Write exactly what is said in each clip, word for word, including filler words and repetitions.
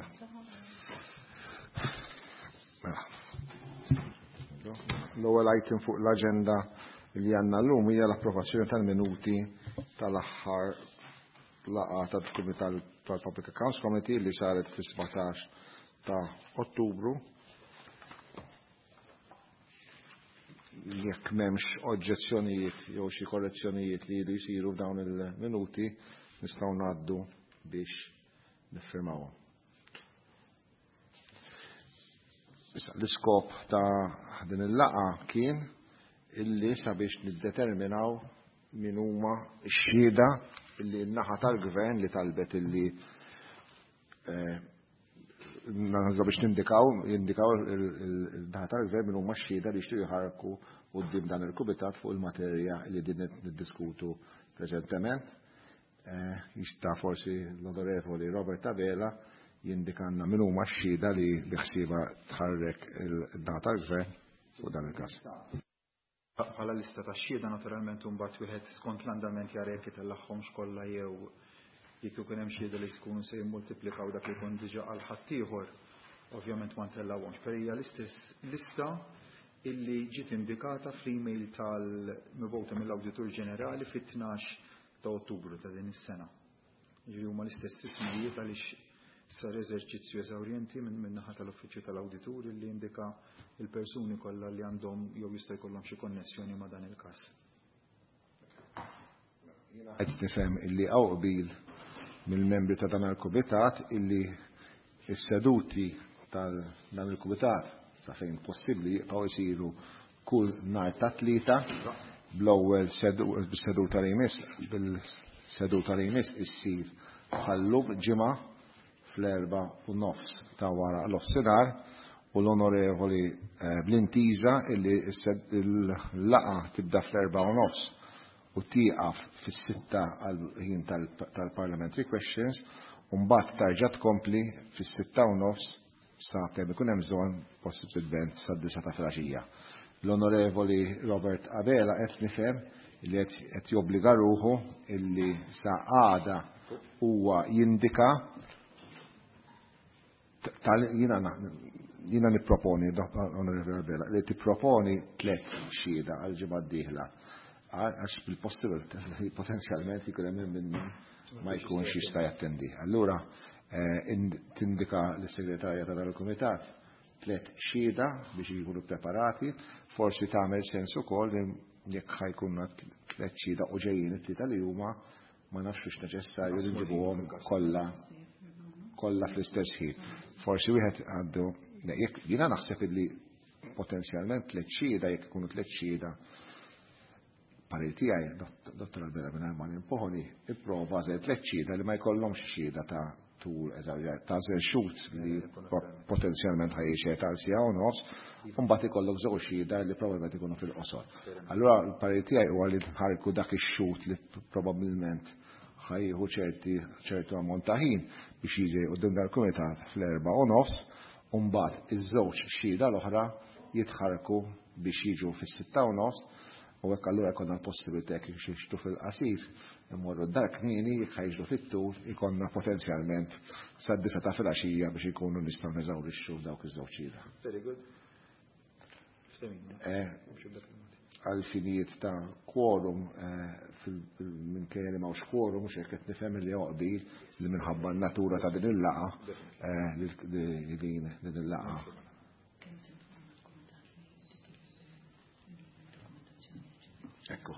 L-ewwel item fuq l-aġenda li għandna llum hija l-approvazzjoni tal-minuti tal-aħħar laqgħa tal-Kumitat tal-Public Accounts Committee li saret fis-sebgħatax ta' Ottubru. Jekk m'hemmx oġġezzjonijiet jew xi korrezzjonijiet li jridu jsiru f'dawn il-minuti nistgħu ngħaddu biex niffirmawhom. L-iskop ta' din il-laqa kien illi sabiex niddeterminaw min huma x-xhieda illi n-naħa tal-gvern li talbet illi biex nindikaw jindikaw il-naħa tal-gvern min huma x-xhieda li jixtiequ jħarku quddiem dan il-kumitat fuq il-materja li din niddiskutu preżentement. Jista' forsi l-Onorevoli Robert Abela jindikanna min huma x-xhieda li biħsieba tħarrek il-naħa tal-gvern fuq dan il-każ. Bħala lista ta' xhieda naturalment mbagħad wieħed skont l-andament jara jekk itellagħhomx kollha jew jekk ikun hemm xhieda li jkunu se jimmultiplikaw dak li jkun diġà għal ħaddieħor, ovvjament ma ntellawhomx. Per hija l-istess lista illi ġiet indikata fl-email tal-mibgħuta mill-Awditur Ġenerali fit-tnax ta' Ottubru ta' din is-sena. Jiġri huma l-istess ismijiet għaliex sar eżerċizzju eżawrjenti minn min-naħa tal-Uffiċċju tal-Awditur li indika il-persuni kollha li għandhom jew jista' jkollhom xi konnessjoni ma' dan il-każ. Jiena qed nifhem illi hawn qbil mill-membri ta' dan il-kumitat illi s-seduti tal dan il-kumitat sa fejn possibbli jibqgħu jsiru kull nhar ta' tlieta bl-ewwel seduta li jmiss bil-seduta li jmiss issir ħallu ġimgħa fl-erba' u nofs ta' wara l-offsinar u l-Onorevoli Blintiża illi l-laqa tibda fl-erba' u nofs u tieqaf fis-sitta għal-ħin tal-Parliamentary Questions u mbagħad tarġa' tkompli fis-sitta u nofs sa kemm ikun hemm bżonn possibilment sad-disa ta' filgħaxija. L-Onorevoli Robert Abela qed nifhem li qed jobbliga ruħu illi sa għada huwa jindika jina nipproponi, Onorevole Abela, li tipproponi tliet xhieda għal ġimgħa d-dieħla. Għax bil-possibilità li potenzjalment jkun hemm minn ma jkunx jista' jattendi. Allura tindika lis-segretarja ta' dal-kumitat tliet xhieda biex jkunu preparati, forsi tagħmel sens ukoll jekk ħajkunna tliet xhieda u ġejjin it-tlieta li huma ma nafx neċessarju li nġibuhom kollha kollha fl-istess ħin. Forsi wieħed għandu jiena naħseb illi potenzjalment tliet xhieda jekk ikunu tliet xhieda parir tiegħi Dottor Abela minn ma nimpoħoni ipprova żel tliet xhieda li ma jkollhomx xhieda ta' tul eżawġat ta' żel xut li potenzjalment ħajjexed għal sija u nofs u mbagħad ikollok żewġ xhieda li probabbilment ikunu fil-qosor. Allura l-parir tiegħi huwa li nħarku dak ix-xut li probabbilment ħajħu ċerti ċertu ammont ta' ħin biex jiġi quddiem dal-kumitat fl-erba' u nofs u mbagħad iż-żewġ xhieda l-oħra jitħarku biex jiġu fis-sitta u nofs u hekk allura jkollna l-possibilità jekk jixtu fil-qasir immorru d-dar kmieni jekk ħajġu fit-tul ikollna potenzjalment sad-disa ta' filgħaxija biex ikunu nistgħu neżawrixxu dawk iż-żewġ xhieda. Very good. Għal-finijiet ta' quorum minn kien li mawx quorum mhux hekk qed nifhem li qbil li minħabba n-natura ta' din il-laqa li din il-laqa. Ekku.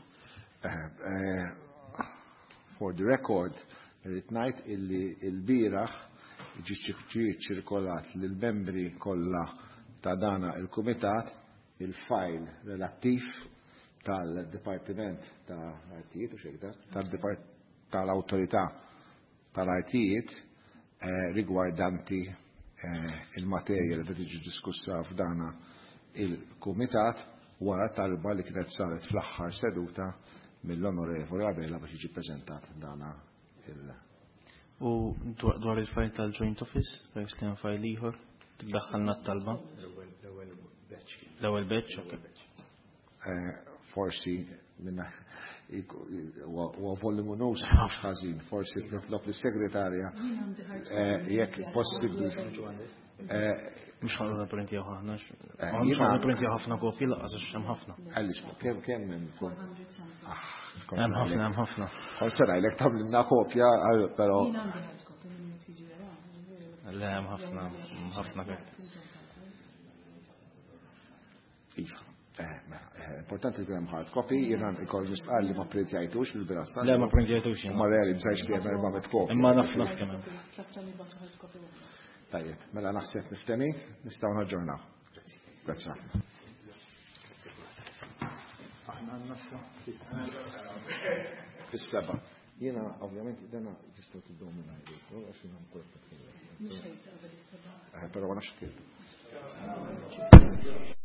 For the record, rrid ngħid illi l-bieraħ ġie ċirkolat lill-membri kollha ta' dana il-kumitat il-file relattiv tal-Dipartiment tal-Artijiet u xejda tal-Awtorità tal-Artijiet rigwardanti il-materja li tiġi diskussa f'dana il-Kumitat wara talba li kienet saret fl-aħħar seduta mill-Onorevoli Abela biex jiġi ppreżentat dana il- U dwar il-file tal-Joint Office, peress li hemm file ieħor, tiddaħħalna t-talba? L-ewwel batch, ok. Forsi minna u voluminus ħażin, forsi nitlob lis-segretarja jekk possibbli. Mux ħallu napprintjaw ħafna. Mux ħallu napprintjaw ħafna kopji laqqas għax hemm ħafna. Għaliex kemm kemm hemm kum. Hemm ħafna, hemm ħafna. Forsi ngħidlek tagħmilna kopja però. Le hemm ħafna, ħafna kif. Iva. Importanti li hemm hard copy, jiena ikoll nistqal li ma printjajtux bil-birassa. Le ma printjajtux jiena. Ma realizzajx li hemm erba' kopji. Imma naf naf kemm hemm. Tajjeb, mela naħseb niftemi, nistgħu naġġornaw. Grazzi. Aħna għandna fis-seba'. Jiena ovvjament dana tistgħu tibdew minn għajdu, għax jiena mkun. Però ma nafx kif.